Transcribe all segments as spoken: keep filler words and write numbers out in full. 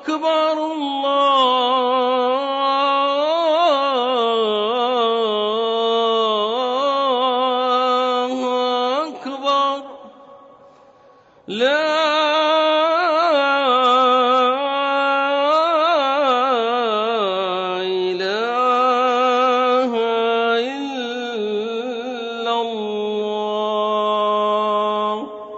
أكبر الله أكبر لا إله إلا الله.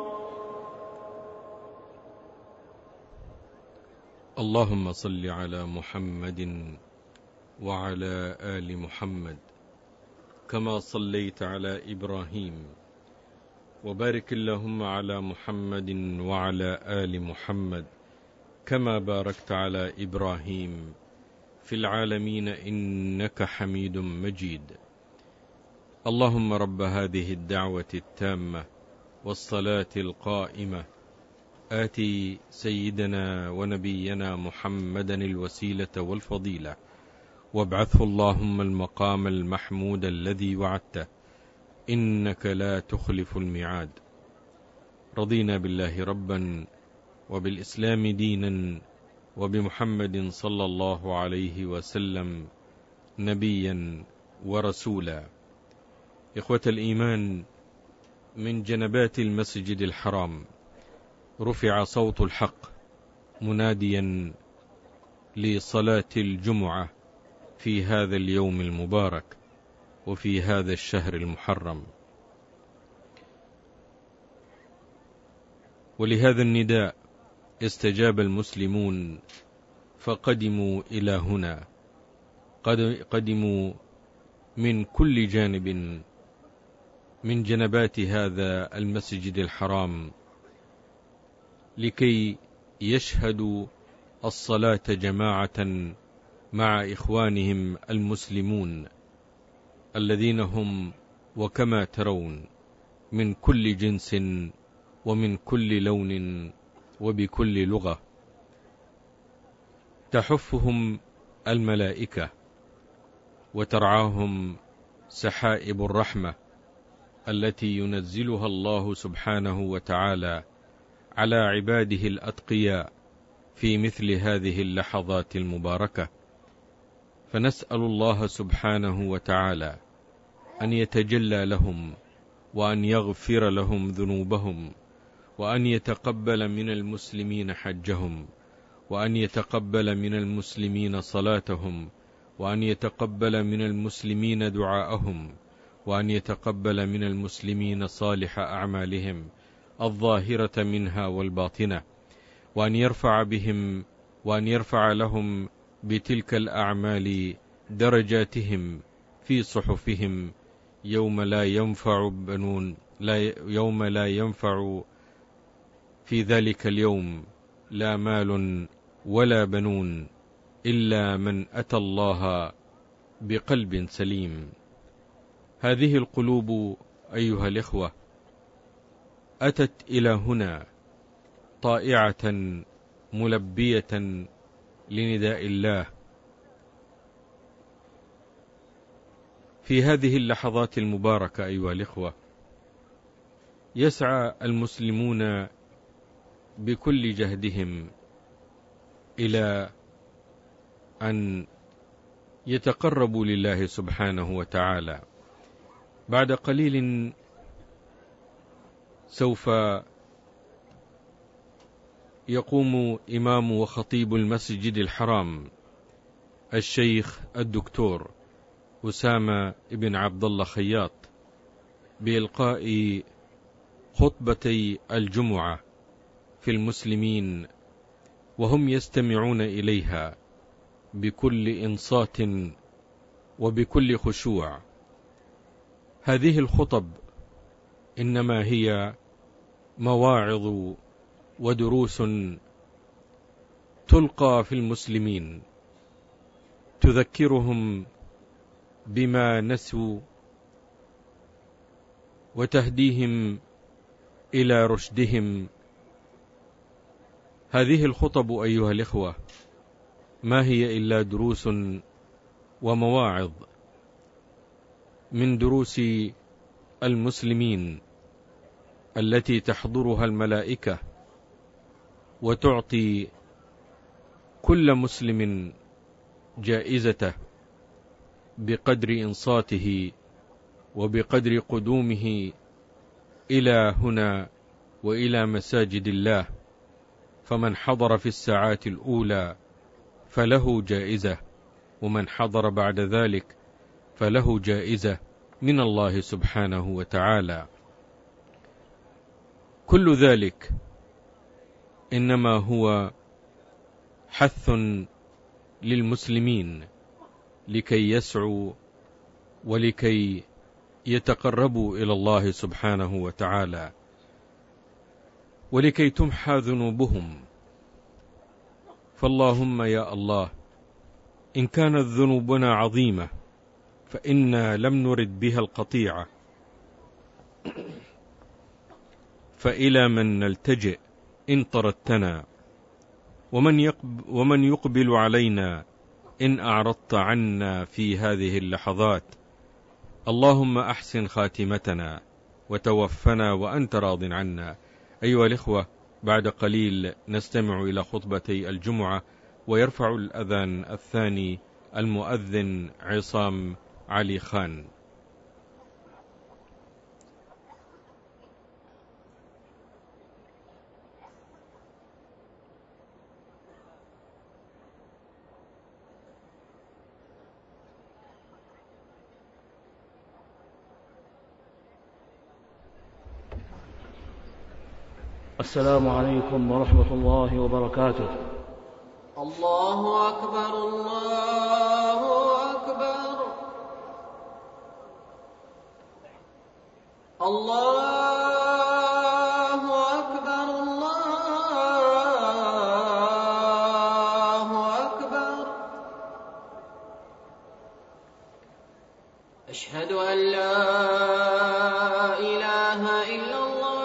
اللهم صل على محمد وعلى آل محمد كما صليت على إبراهيم، وبارك اللهم على محمد وعلى آل محمد كما باركت على إبراهيم في العالمين إنك حميد مجيد. اللهم رب هذه الدعوة التامة والصلاة القائمة آتي سيدنا ونبينا محمدا الوسيلة والفضيلة، وابعثه اللهم المقام المحمود الذي وعدته، إنك لا تخلف الميعاد. رضينا بالله ربا وبالإسلام دينا وبمحمد صلى الله عليه وسلم نبيا ورسولا. إخوة الإيمان، من جنبات المسجد الحرام رفع صوت الحق مناديا لصلاة الجمعة في هذا اليوم المبارك وفي هذا الشهر المحرم، ولهذا النداء استجاب المسلمون فقدموا إلى هنا، قدموا من كل جانب من جنبات هذا المسجد الحرام لكي يشهدوا الصلاة جماعة مع إخوانهم المسلمون الذين هم وكما ترون من كل جنس ومن كل لون وبكل لغة. تحفهم الملائكة وترعاهم سحائب الرحمة التي ينزلها الله سبحانه وتعالى على عباده الأتقياء في مثل هذه اللحظات المباركة. فنسأل الله سبحانه وتعالى أن يتجلى لهم وأن يغفر لهم ذنوبهم، وأن يتقبل من المسلمين حجهم، وأن يتقبل من المسلمين صلاتهم، وأن يتقبل من المسلمين دعاءهم، وأن يتقبل من المسلمين صالح أعمالهم الظاهرة منها والباطنة، وأن يرفع بهم وأن يرفع لهم بتلك الأعمال درجاتهم في صحفهم يوم لا ينفع بنون لا يوم لا ينفع في ذلك اليوم لا مال ولا بنون إلا من أتى الله بقلب سليم. هذه القلوب أيها الإخوة أتت إلى هنا طائعة ملبية لنداء الله. في هذه اللحظات المباركة أيها الإخوة يسعى المسلمون بكل جهدهم إلى أن يتقربوا لله سبحانه وتعالى. بعد قليل سوف يقوم إمام وخطيب المسجد الحرام الشيخ الدكتور أسامة بن عبد الله خياط بإلقاء خطبتي الجمعة في المسلمين، وهم يستمعون إليها بكل إنصات وبكل خشوع. هذه الخطب إنما هي مواعظ ودروس تلقى في المسلمين تذكرهم بما نسوا وتهديهم إلى رشدهم. هذه الخطب أيها الإخوة ما هي إلا دروس ومواعظ من دروس المسلمين التي تحضرها الملائكة وتعطي كل مسلم جائزته بقدر إنصاته وبقدر قدومه إلى هنا وإلى مساجد الله، فمن حضر في الساعات الأولى فله جائزة، ومن حضر بعد ذلك فله جائزة من الله سبحانه وتعالى. كل ذلك إنما هو حث للمسلمين لكي يسعوا ولكي يتقربوا إلى الله سبحانه وتعالى، ولكي تمحى ذنوبهم. فاللهم يا الله، إن كانت ذنوبنا عظيمة فإنا لم نرد بها القطيعة، فإلى من نلتجئ إن طردتنا؟ ومن, يقب ومن يقبل علينا إن أعرضت عنا في هذه اللحظات؟ اللهم أحسن خاتمتنا وتوفنا وأنت راض عنا. أيها الإخوة، بعد قليل نستمع إلى خطبتي الجمعة، ويرفع الأذان الثاني المؤذن عصام علي خان. السلام عليكم ورحمة الله وبركاته. الله أكبر، الله أكبر، الله أكبر، الله أكبر. أشهد أن لا إله إلا الله،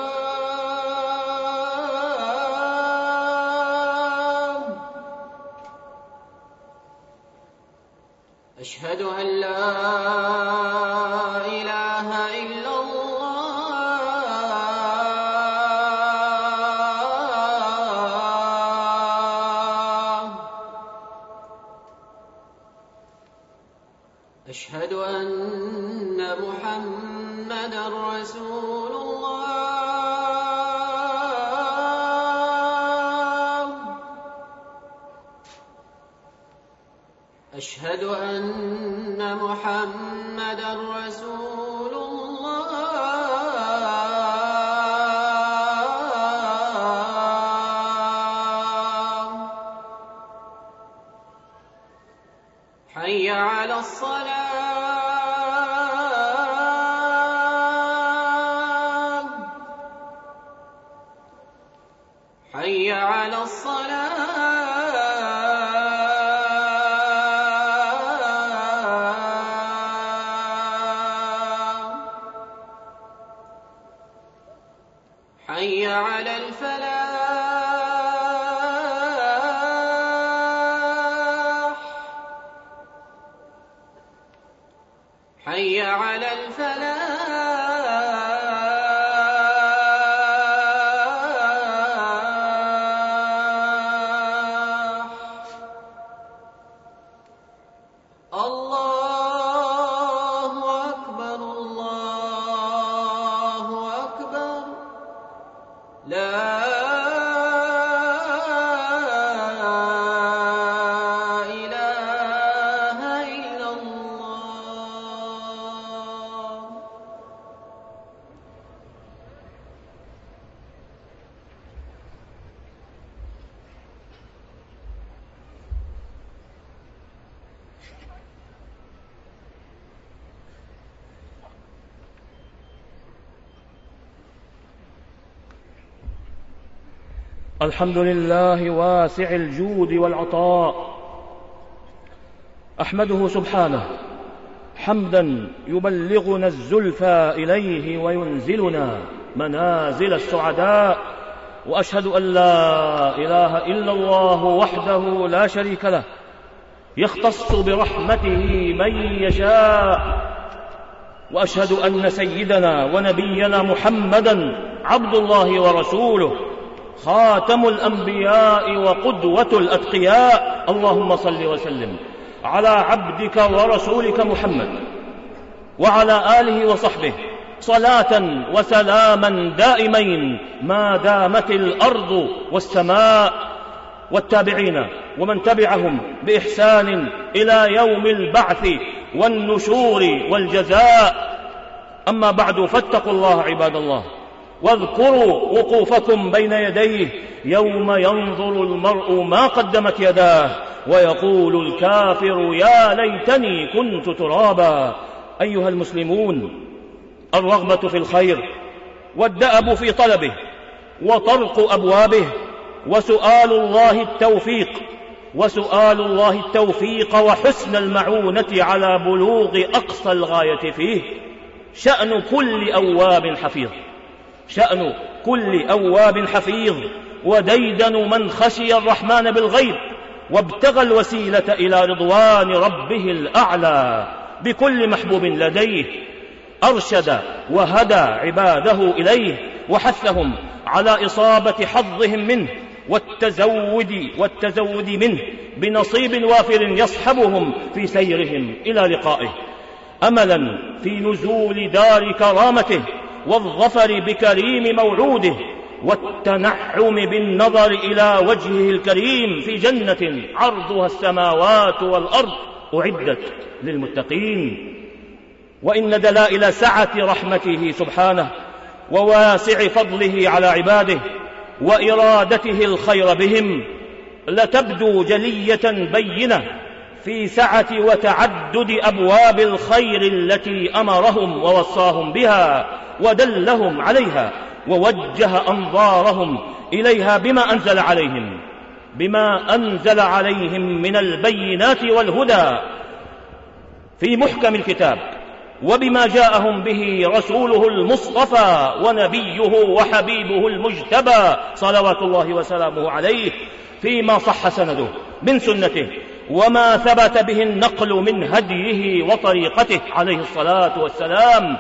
أشهد أن لا إله إلا الله، أشهد أن محمدًا رسول الله، أشهد أن محمدًا رسول الله. حي على الصلاة، حي على الصلاة، حي على الفلاح، حي على الفلاح. الله أكبر، الله أكبر، لا إله إلا الله. الحمد لله واسع الجود والعطاء، أحمده سبحانه حمدا يبلغنا الزلفى إليه وينزلنا منازل السعداء، وأشهد أن لا إله إلا الله وحده لا شريك له، يختص برحمته من يشاء، وأشهد أن سيدنا ونبينا محمدا عبد الله ورسوله، خاتم الأنبياء وقدوة الأتقياء. اللهم صل وسلم على عبدك ورسولك محمد وعلى آله وصحبه صلاة وسلاما دائمين ما دامت الأرض والسماء، والتابعين ومن تبعهم بإحسان إلى يوم البعث والنشور والجزاء. أما بعد، فاتقوا الله عباد الله، واذكروا وقوفكم بين يديه يوم ينظر المرء ما قدمت يداه ويقول الكافر يا ليتني كنت ترابا. أيها المسلمون، الرغبة في الخير والدأب في طلبه وطرق أبوابه وسؤال الله التوفيق وسؤال الله التوفيق وحسن المعونة على بلوغ أقصى الغاية فيه شأن كل أواب حفيظ شأن كل أواب حفيظ وديدن من خشي الرحمن بالغيب وابتغى الوسيلة إلى رضوان ربه الأعلى بكل محبوب لديه. أرشد وهدى عباده إليه وحثهم على إصابة حظهم منه والتزود, والتزود منه بنصيب وافر يصحبهم في سيرهم إلى لقائه، أملا في نزول دار كرامته والظفر بكريم موعوده والتنعم بالنظر إلى وجهه الكريم في جنة عرضها السماوات والأرض أعدت للمتقين. وإن دلائل سعة رحمته سبحانه وواسع فضله على عباده وإرادته الخير بهم لتبدو جلية بينة في سعة وتعدد أبواب الخير التي أمرهم ووصاهم بها ودلهم عليها ووجه أنظارهم إليها بما أنزل عليهم بما أنزل عليهم من البينات والهدى في محكم الكتاب، وبما جاءهم به رسوله المصطفى ونبيه وحبيبه المجتبى صلوات الله وسلامه عليه فيما صح سنده من سنته وما ثبت به النقل من هديه وطريقته عليه الصلاة والسلام.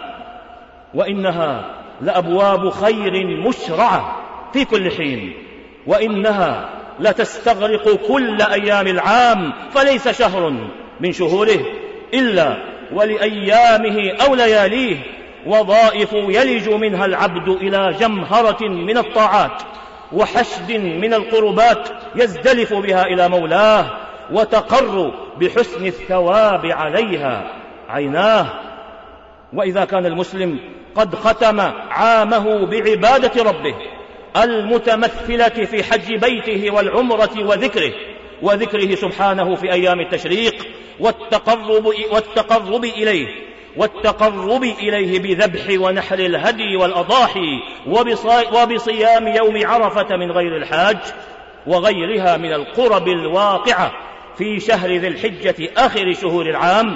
وإنها لأبواب خير مشرعة في كل حين، وإنها لتستغرق كل أيام العام، فليس شهر من شهوره إلا ولأيامه أو لياليه وظائف يلج منها العبد إلى جمهرة من الطاعات وحشد من القربات يزدلف بها إلى مولاه وتقر بحسن الثواب عليها عيناه. وإذا كان المسلم قد ختم عامه بعبادة ربه المتمثلة في حج بيته والعمرة وذكره وذكره سبحانه في أيام التشريق والتقرب, والتقرب إليه والتقرب إليه بذبح ونحر الهدي والأضاحي وبصيام يوم عرفة من غير الحاج وغيرها من القرب الواقعة في شهر ذي الحجة آخر شهور العام،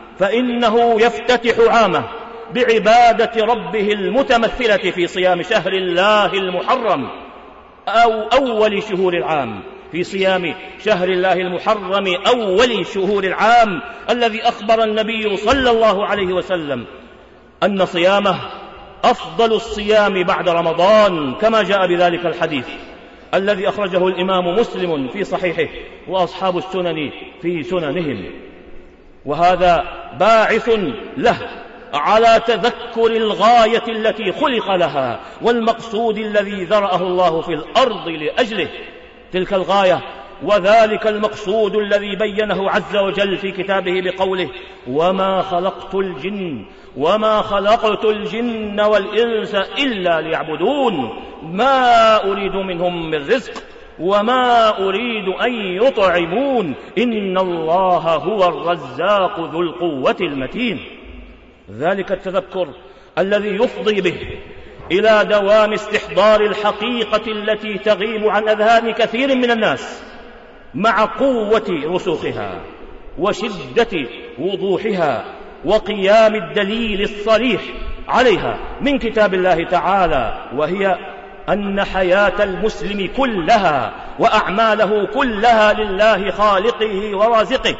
فإنه يفتتح عامه بعبادة ربه المتمثلة في صيام شهر الله المحرم أو أول شهور العام في صيام شهر الله المحرم أول شهور العام الذي أخبر النبي صلى الله عليه وسلم أن صيامه أفضل الصيام بعد رمضان، كما جاء بذلك الحديث الذي أخرجه الإمام مسلم في صحيحه وأصحاب السنن في سننهم. وهذا باعث له على تذكر الغاية التي خلق لها والمقصود الذي ذرأه الله في الأرض لأجله. تلك الغاية وذلك المقصود الذي بينه عز وجل في كتابه بقوله وما خلقت الجن وما خلقت الجن والإنس إلا ليعبدون ما أريد منهم من رزق وما أريد أن يطعمون إن الله هو الرزاق ذو القوة المتين. ذلك التذكر الذي يفضي به إلى دوام استحضار الحقيقة التي تغيب عن أذهان كثير من الناس مع قوة رسوخها وشدة وضوحها وقيام الدليل الصريح عليها من كتاب الله تعالى، وهي أن حياة المسلم كلها وأعماله كلها لله خالقه ورازقه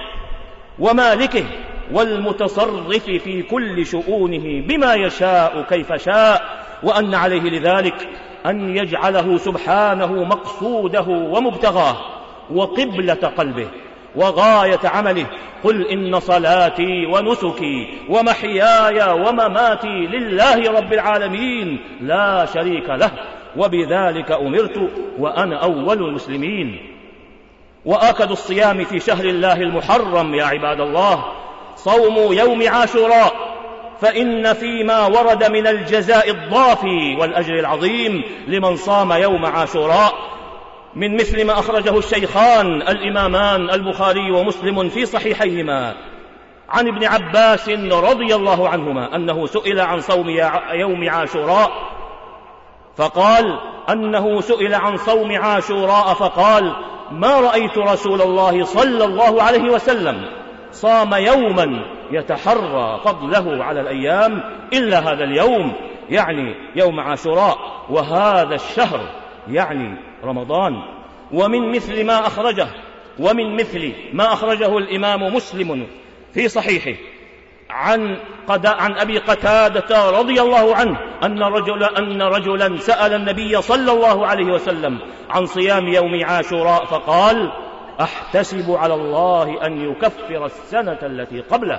ومالكه والمتصرف في كل شؤونه بما يشاء كيف شاء، وأن عليه لذلك أن يجعله سبحانه مقصوده ومبتغاه وقبلة قلبه وغاية عمله. قل إن صلاتي ونسكي ومحياي ومماتي لله رب العالمين لا شريك له وبذلك أمرت وأنا أول المسلمين. وآكد الصيام في شهر الله المحرم يا عباد الله صوم يوم عاشوراء، فإن فيما ورد من الجزاء الضافي والأجر العظيم لمن صام يوم عاشوراء من مثل ما أخرجه الشيخان الإمامان البخاري ومسلم في صحيحيهما عن ابن عباس رضي الله عنهما أنه سئل عن صوم يوم عاشوراء فقال أنه سئل عن صوم عاشوراء فقال ما رأيت رسول الله صلى الله عليه وسلم صام يوما يتحرى فضله على الأيام إلا هذا اليوم، يعني يوم عاشوراء، وهذا الشهر يعني رمضان. ومن مثل ما أخرجه ومن مثل ما أخرجه الإمام مسلم في صحيحه عن, عن أبي قتادة رضي الله عنه أن, رجل أن رجلا سأل النبي صلى الله عليه وسلم عن صيام يوم عاشوراء فقال أحتسب على الله أن يكفر السنة التي قبله.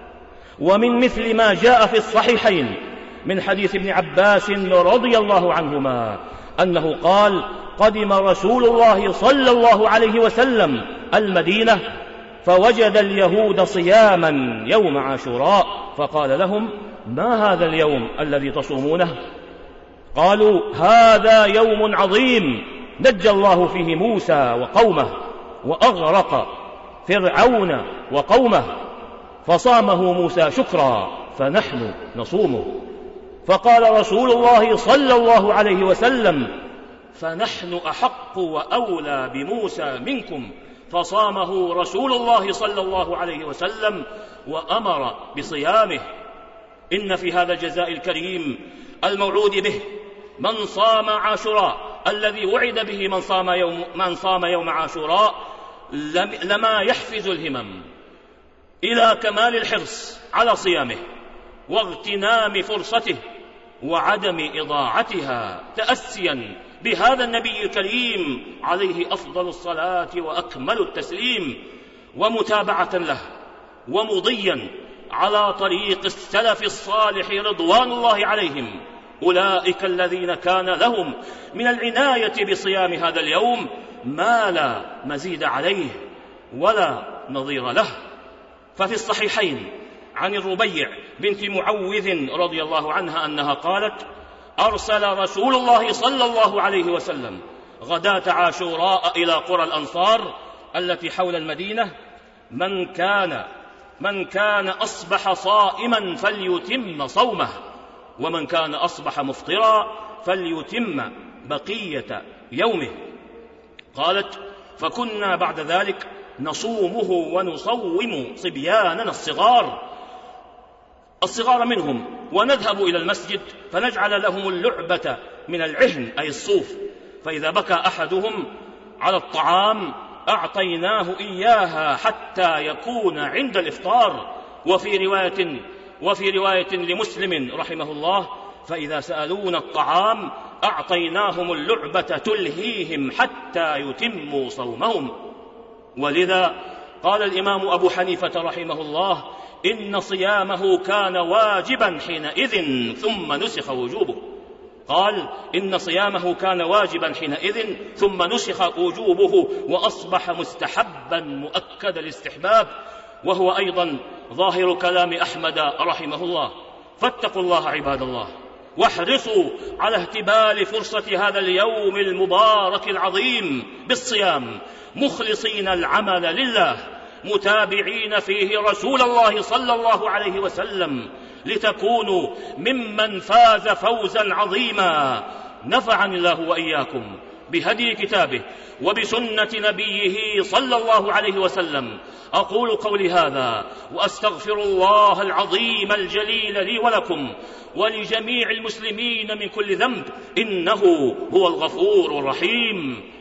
ومن مثل ما جاء في الصحيحين من حديث ابن عباس رضي الله عنهما أنه قال قدم رسول الله صلى الله عليه وسلم المدينة فوجد اليهود صياما يوم عاشوراء فقال لهم ما هذا اليوم الذي تصومونه؟ قالوا هذا يوم عظيم نجى الله فيه موسى وقومه وأغرق فرعون وقومه فصامه موسى شكرا فنحن نصومه. فقال رسول الله صلى الله عليه وسلم فنحن أحق وأولى بموسى منكم، فصامه رسول الله صلى الله عليه وسلم وأمر بصيامه. إن في هذا الجزاء الكريم الموعود به من صام عاشوراء الذي وعد به من صام يوم, من صام يوم عاشوراء لما يحفز الهمم إلى كمال الحرص على صيامه واغتنام فرصته وعدم إضاعتها تأسيا بهذا النبي الكريم عليه أفضل الصلاة وأكمل التسليم ومتابعة له ومضيا على طريق السلف الصالح رضوان الله عليهم أولئك الذين كان لهم من العناية بصيام هذا اليوم ما لا مزيد عليه ولا نظير له. ففي الصحيحين عن الربيع بنت معوذ رضي الله عنها أنها قالت أرسل رسول الله صلى الله عليه وسلم غداة عاشوراء إلى قرى الأنصار التي حول المدينة من كان من كان أصبح صائما فليتم صومه ومن كان أصبح مفطرا فليتم بقية يومه. قالت فكنا بعد ذلك نصومه ونصوم صبياننا الصغار الصغار منهم ونذهب إلى المسجد فنجعل لهم اللعبة من العهن أي الصوف، فإذا بكى أحدهم على الطعام أعطيناه إياها حتى يكون عند الإفطار. وفي رواية وفي رواية لمسلم رحمه الله فإذا سألون الطعام أعطيناهم اللعبة تلهيهم حتى يتموا صومهم. ولذا قال الإمام أبو حنيفة رحمه الله إن صيامه كان واجبا حينئذ ثم نسخ وجوبه. قال إن صيامه كان واجبا حينئذ ثم نسخ وجوبه وأصبح مستحبا مؤكد الاستحباب، وهو أيضا ظاهر كلام أحمد رحمه الله. فاتقوا الله عباد الله واحرصوا على اهتبال فرصة هذا اليوم المبارك العظيم بالصيام مخلصين العمل لله متابعين فيه رسول الله صلى الله عليه وسلم لتكونوا ممن فاز فوزا عظيما. نفعني الله وإياكم بهدي كتابه وبسنة نبيه صلى الله عليه وسلم. أقول قولي هذا وأستغفر الله العظيم الجليل لي ولكم ولجميع المسلمين من كل ذنب إنه هو الغفور الرحيم.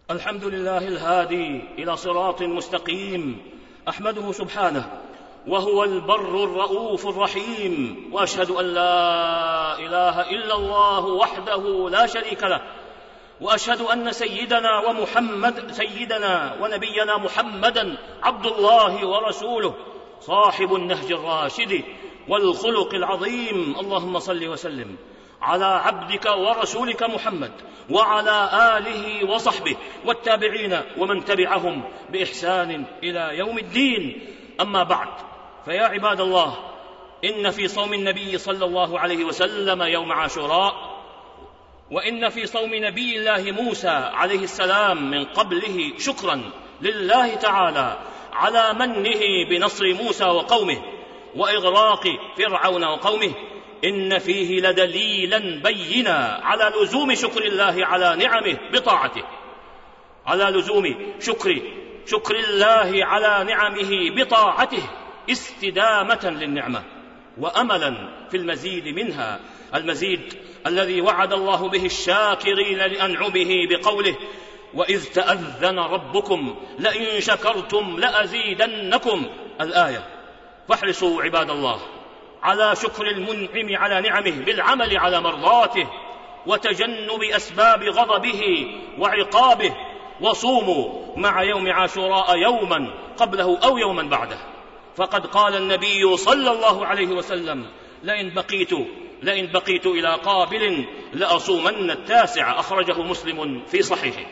الحمد لله الهادي إلى صراط مستقيم، أحمده سبحانه وهو البر الرؤوف الرحيم، وأشهد أن لا إله إلا الله وحده لا شريك له، وأشهد أن سيدنا ومحمد سيدنا ونبينا محمدا عبد الله ورسوله، صاحب النهج الراشد والخلق العظيم. اللهم صل وسلم على عبدك ورسولك محمد وعلى آله وصحبه والتابعين ومن تبعهم بإحسان إلى يوم الدين. أما بعد، فيا عباد الله، إن في صوم النبي صلى الله عليه وسلم يوم عاشوراء، وإن في صوم نبي الله موسى عليه السلام من قبله شكرا لله تعالى على منه بنصر موسى وقومه وإغراق فرعون وقومه. إن فيه لدليلا بينا على لزوم شكر الله على نعمه بطاعته، على لزوم شكر شكر الله على نعمه بطاعته استدامة للنعمة وأملا في المزيد منها، المزيد الذي وعد الله به الشاكرين لأنعمه بقوله: وإذ تأذن ربكم لئن شكرتم لأزيدنكم، الآية. فاحرصوا عباد الله على شكر المنعم على نعمه بالعمل على مرضاته وتجنب أسباب غضبه وعقابه، وصوموا مع يوم عاشوراء يوما قبله أو يوما بعده، فقد قال النبي صلى الله عليه وسلم: لئن بقيت لئن بقيت إلى قابل لأصومن التاسع، أخرجه مسلم في صحيحه.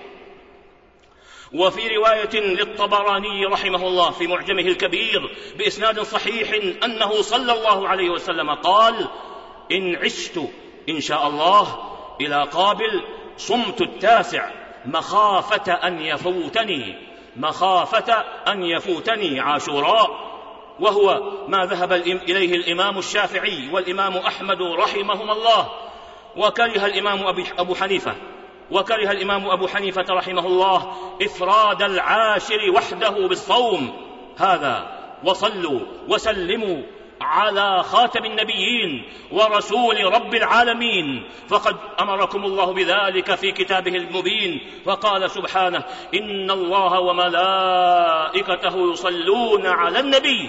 وفي رواية للطبراني رحمه الله في معجمه الكبير بإسناد صحيح أنه صلى الله عليه وسلم قال: إن عشت إن شاء الله إلى قابل صمت التاسع مخافة أن يفوتني مخافة أن يفوتني عاشوراء، وهو ما ذهب إليه الإمام الشافعي والإمام أحمد رحمهما الله، وكره الإمام أبو حنيفة وكره الإمام أبو حنيفة رحمه الله إفراد العاشر وحده بالصوم هذا. وصلوا وسلموا على خاتم النبيين ورسول رب العالمين، فقد أمركم الله بذلك في كتابه المبين، فقال سبحانه: إن الله وملائكته يصلون على النبي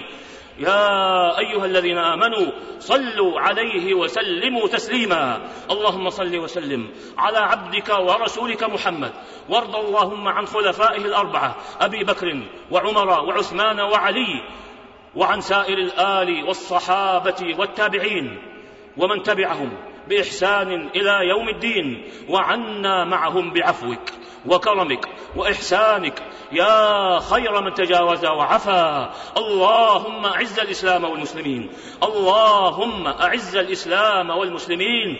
يا أيها الذين آمنوا صلوا عليه وسلموا تسليما. اللهم صل وسلم على عبدك ورسولك محمد، وارض اللهم عن خلفائه الأربعة أبي بكر وعمر وعثمان وعلي، وعن سائر الآل والصحابة والتابعين ومن تبعهم بإحسان إلى يوم الدين، وعنا معهم بعفوك وكرمك وإحسانك يا خير من تجاوز وعفا. اللهم أعز الإسلام والمسلمين اللهم أعز الإسلام والمسلمين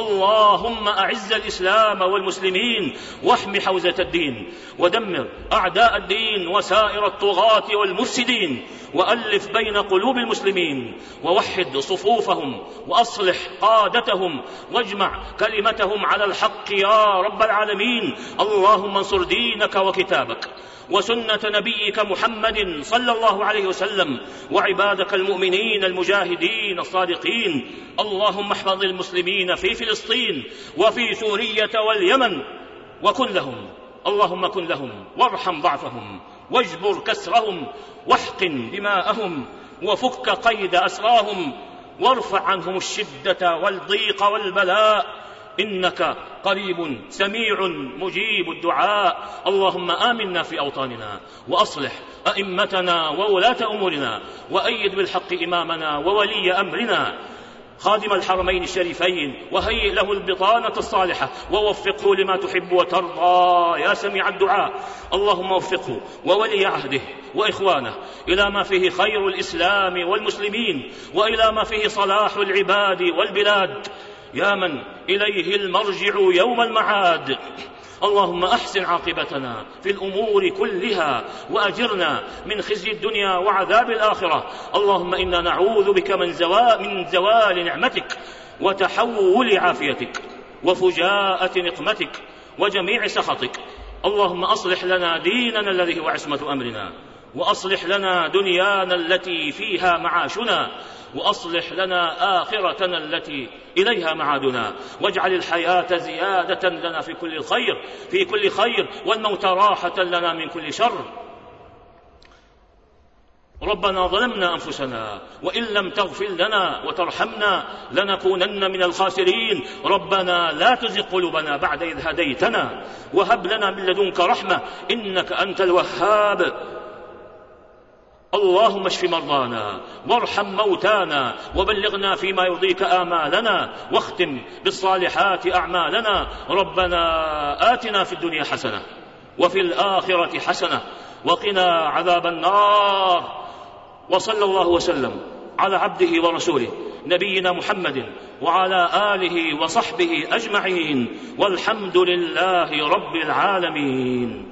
اللهم أعز الإسلام والمسلمين واحم حوزة الدين، ودمر أعداء الدين وسائر الطغاة والمفسدين، وألف بين قلوب المسلمين، ووحد صفوفهم، وأصلح قادتهم، واجمع كلمتهم على الحق يا رب العالمين. اللهم انصر دينك وكتابك وسنة نبيك محمد صلى الله عليه وسلم، وعبادك المؤمنين المجاهدين الصادقين. اللهم احفظ المسلمين في فلسطين وفي سورية واليمن، وكن لهم اللهم كن لهم، وارحم ضعفهم، واجبر كسرهم، واحقن دماءهم، وفك قيد أسراهم، وارفع عنهم الشدة والضيق والبلاء، إنك قريب سميع مجيب الدعاء. اللهم آمنا في أوطاننا، وأصلح أئمتنا وولاة أمورنا، وأيد بالحق إمامنا وولي أمرنا خادم الحرمين الشريفين، وهيئ له البطانة الصالحة، ووفقه لما تحب وترضى يا سميع الدعاء. اللهم وفقه وولي عهده وإخوانه إلى ما فيه خير الإسلام والمسلمين، وإلى ما فيه صلاح العباد والبلاد، يا من إليه المرجع يوم المعاد. اللهم أحسن عاقبتنا في الأمور كلها، وأجرنا من خزي الدنيا وعذاب الآخرة. اللهم إنا نعوذ بك من زوال, من زوال نعمتك، وتحول عافيتك، وفجاءة نقمتك، وجميع سخطك. اللهم أصلح لنا ديننا الذي هو عصمة أمرنا، وأصلح لنا دنيانا التي فيها معاشنا، وأصلح لنا آخرتنا التي إليها معادنا، واجعل الحياة زيادة لنا في كل خير في كل خير والموت راحة لنا من كل شر. ربنا ظلمنا أنفسنا وإن لم تغفر لنا وترحمنا لنكونن من الخاسرين. ربنا لا تزغ قلوبنا بعد إذ هديتنا وهب لنا من لدنك رحمة إنك أنت الوهاب. اللهم اشف مرضانا وارحم موتانا وبلغنا فيما يرضيك آمالنا واختم بالصالحات أعمالنا. ربنا آتنا في الدنيا حسنة وفي الآخرة حسنة وقنا عذاب النار. وصلى الله وسلم على عبده ورسوله نبينا محمد وعلى آله وصحبه أجمعين والحمد لله رب العالمين.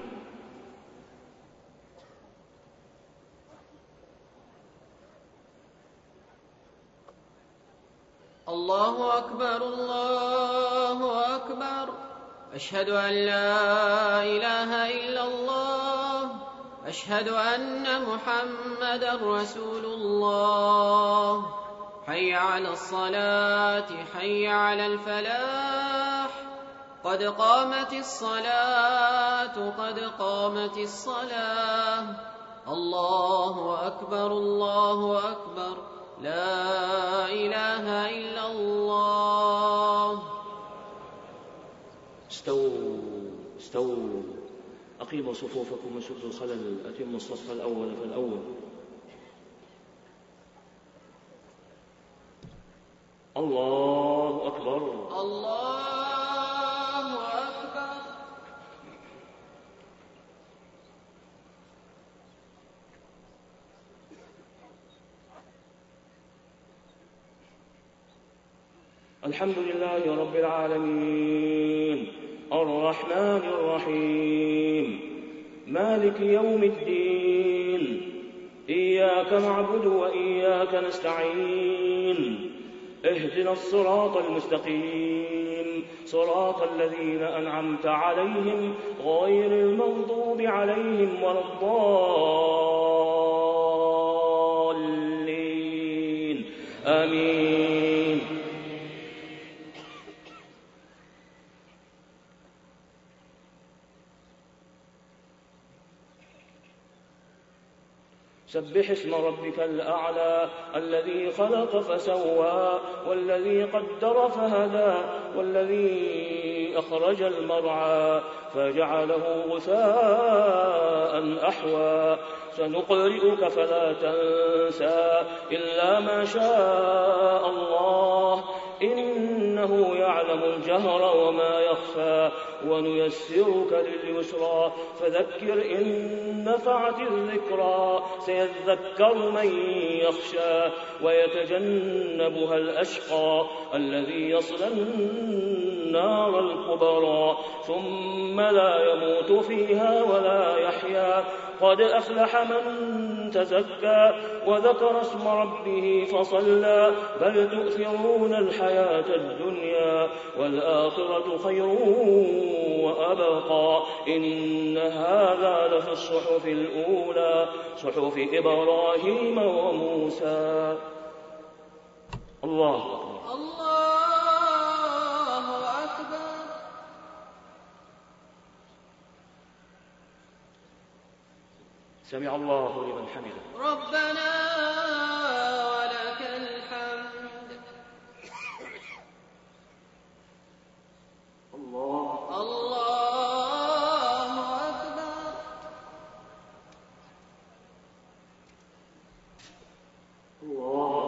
الله أكبر الله أكبر. أشهد أن لا إله إلا الله. أشهد أن محمدا رسول الله. حي على الصلاة حي على الفلاح. قد قامت الصلاة قد قامت الصلاة. الله أكبر الله أكبر. لا إله إلا الله. استووا استووا أقيموا صفوفكم وسدوا الخلل. أتموا الصف الأول فالأول. الله أكبر الله أكبر. الحمد لله رب العالمين الرحمن الرحيم مالك يوم الدين. إياك نعبد وإياك نستعين. اهدنا الصراط المستقيم صراط الذين أنعمت عليهم غير المغضوب عليهم ولا الضالين. آمين. سبح اسم ربك الأعلى الذي خلق فسوى والذي قدر فهدى والذي أخرج المرعى فجعله غثاء أحوى. سنقرئك فلا تنسى إلا ما شاء الله إنه يعلم الجهر وما يخفى. ونيسرك لليسرى فذكر إن نفعت الذكرى. سيذكر من يخشى ويتجنبها الأشقى الذي يصلى النار الكبرى ثم لا يموت فيها ولا يحيا. قد أفلح من تزكى وذكر اسم ربه فصلى. بل تؤثرون الحياة الدنيا والآخرة خير وأبقى. إن هذا لفي الصحف الأولى صحف إبراهيم وموسى. الله أكبر الله أكبر. سمع الله لمن حمده. ربنا ولك الحمد. الله الله أكبر. الله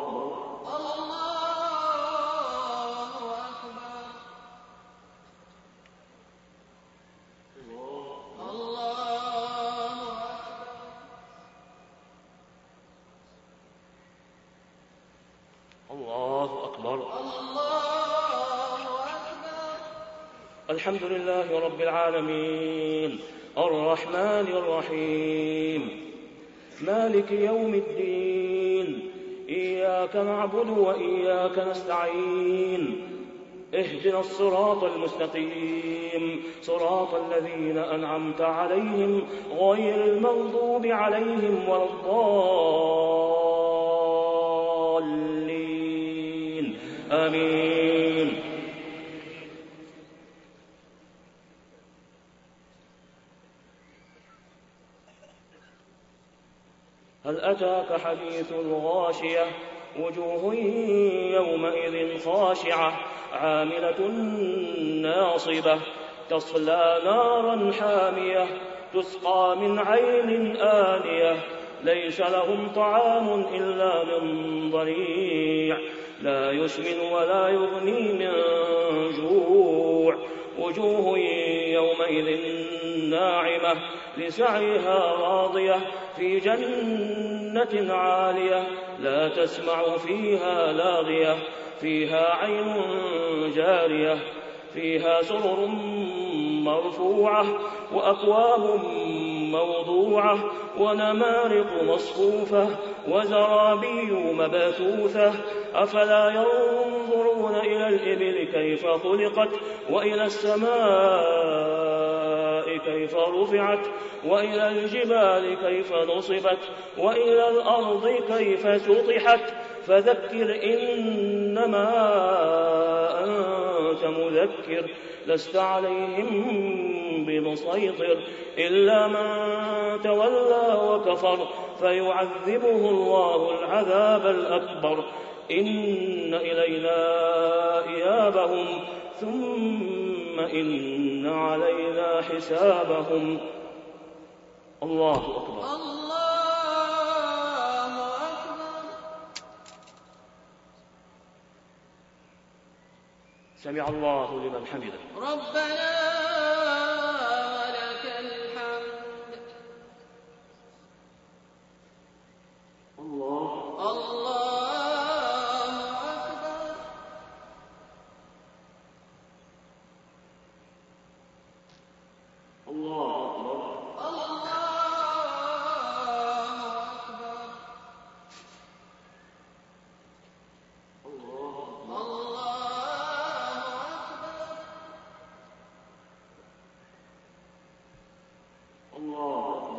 الحمد لله رب العالمين الرحمن الرحيم مالك يوم الدين. إياك نعبد وإياك نستعين. اهدنا الصراط المستقيم صراط الذين أنعمت عليهم غير المغضوب عليهم ولا الضالين. آمين. هل أتاك حديث الغاشية وجوه يومئذ خاشعة عاملة ناصبة تصلى نارا حامية تسقى من عين آنية ليس لهم طعام إلا من ضريع لا يسمن ولا يغني من جوع وجوه يومئذ ناعمة لسعيها راضية في جنة عالية لا تسمع فيها لاغية فيها عين جارية فيها سرر مرفوعة وأكواب موضوعة ونمارق مصفوفة وزرابي مبثوثة أفلا ينظرون إلى الإبل كيف خلقت وإلى السماء كيف رفعت وإلى الجبال كيف نصبت وإلى الأرض كيف سطحت فذكر إنما أنت مذكر لست عليهم بمسيطر إلا من تولى وكفر فيعذبه الله العذاب الأكبر إن إلينا إيابهم ثم إن علينا حسابهم. الله أكبر. الله أكبر. سمع الله لمن حمده. ربنا ولك الحمد. الله الله أكبر. الله أكبر. الله أكبر. الله الله أكبر. الله أكبر.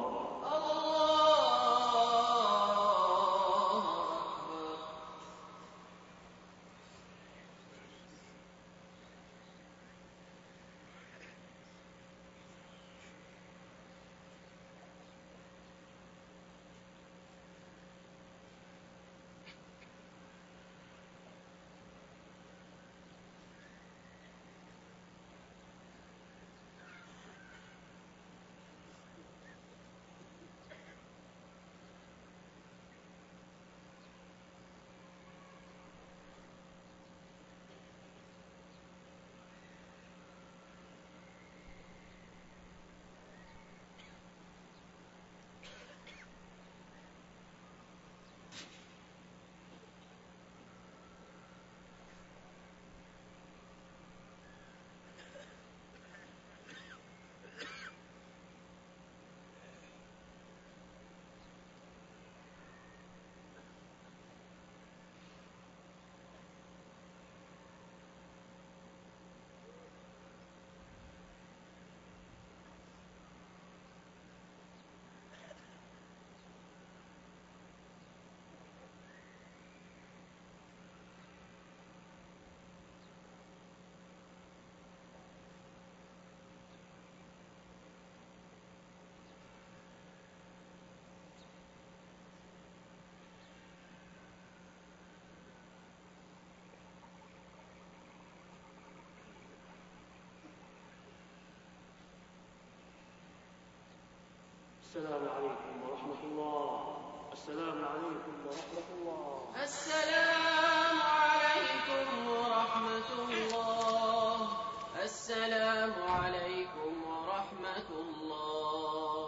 السلام عليكم ورحمة الله. السلام عليكم ورحمة الله. السلام عليكم ورحمة الله. السلام عليكم ورحمة الله.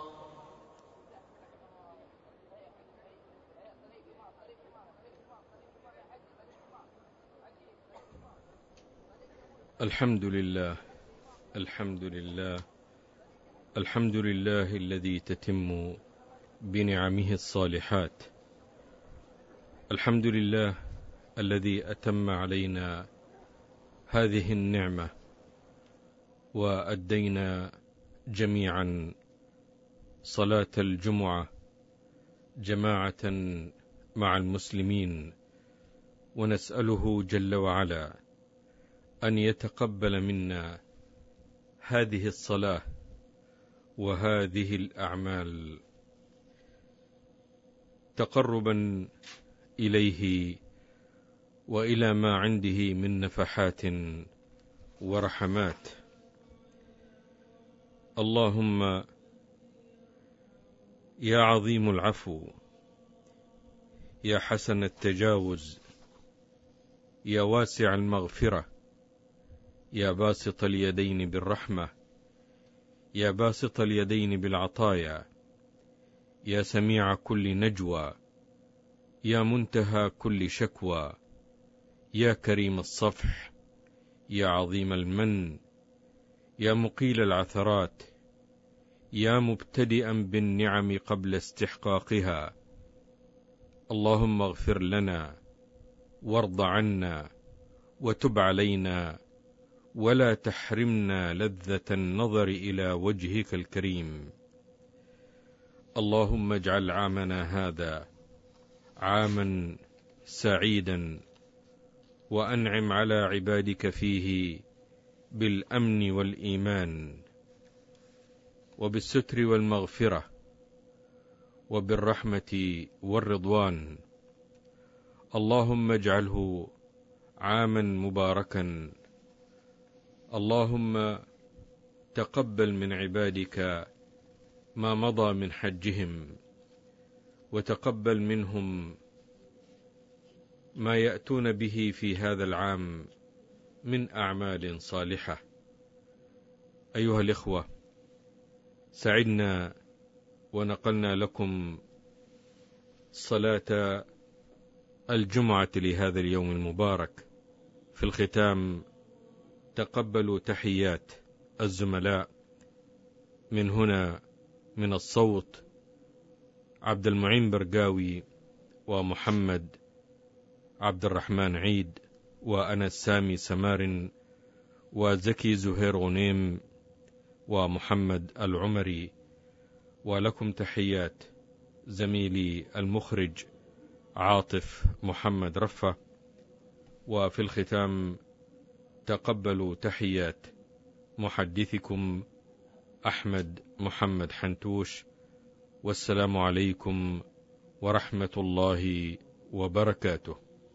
الحمد لله الحمد لله الحمد لله الذي تتم بنعمه الصالحات. الحمد لله الذي أتم علينا هذه النعمة وأدينا جميعا صلاة الجمعة جماعة مع المسلمين ونسأله جل وعلا أن يتقبل منا هذه الصلاة وهذه الأعمال تقربا إليه وإلى ما عنده من نفحات ورحمات. اللهم يا عظيم العفو، يا حسن التجاوز، يا واسع المغفرة، يا باسط اليدين بالرحمة، يا باسط اليدين بالعطايا، يا سميع كل نجوى، يا منتهى كل شكوى، يا كريم الصفح، يا عظيم المن، يا مقيل العثرات، يا مبتدئا بالنعم قبل استحقاقها. اللهم اغفر لنا وارض عنا وتب علينا ولا تحرمنا لذة النظر إلى وجهك الكريم. اللهم اجعل عامنا هذا عاما سعيدا، وأنعم على عبادك فيه بالأمن والإيمان وبالستر والمغفرة وبالرحمة والرضوان. اللهم اجعله عاما مباركا. اللهم تقبل من عبادك ما مضى من حجهم، وتقبل منهم ما يأتون به في هذا العام من أعمال صالحة. أيها الإخوة، سعدنا ونقلنا لكم صلاة الجمعة لهذا اليوم المبارك. في الختام تقبلوا تحيات الزملاء من هنا من الصوت، عبد المعين برقاوي ومحمد عبد الرحمن عيد وأنا سامي سمار وزكي زهير غنيم ومحمد العمري. ولكم تحيات زميلي المخرج عاطف محمد رفة. وفي الختام تقبلوا تحيات محدثكم أحمد محمد حنتوش، والسلام عليكم ورحمة الله وبركاته.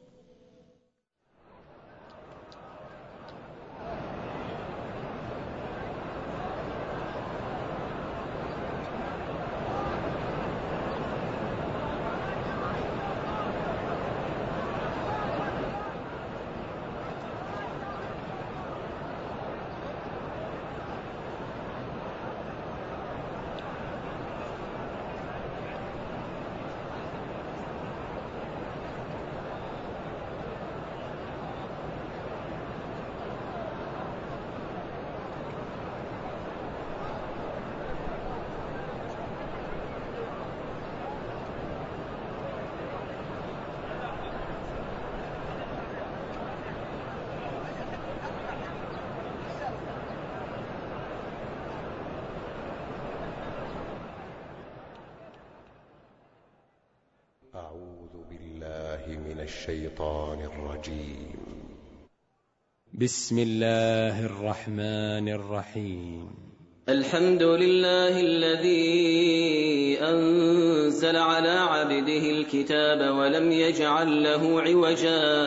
أعوذ بالله من الشيطان الرجيم. بسم الله الرحمن الرحيم. الحمد لله الذي أنزل على عبده الكتاب ولم يجعل له عوجا